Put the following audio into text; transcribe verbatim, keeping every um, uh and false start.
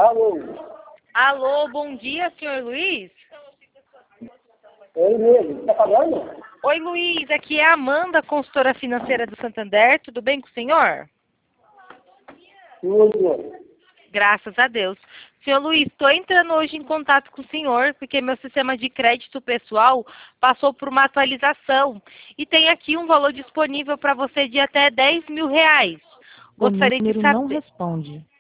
Alô? Alô, bom dia, senhor Luiz? Oi mesmo, tá falando? Oi, Luiz, aqui é a Amanda, consultora financeira do Santander. Tudo bem com o senhor? Tudo. Graças a Deus. Senhor Luiz, estou entrando hoje em contato com o senhor, porque meu sistema de crédito pessoal passou por uma atualização. E tem aqui um valor disponível para você de até dez mil reais. O Gostaria de número não saber... responde.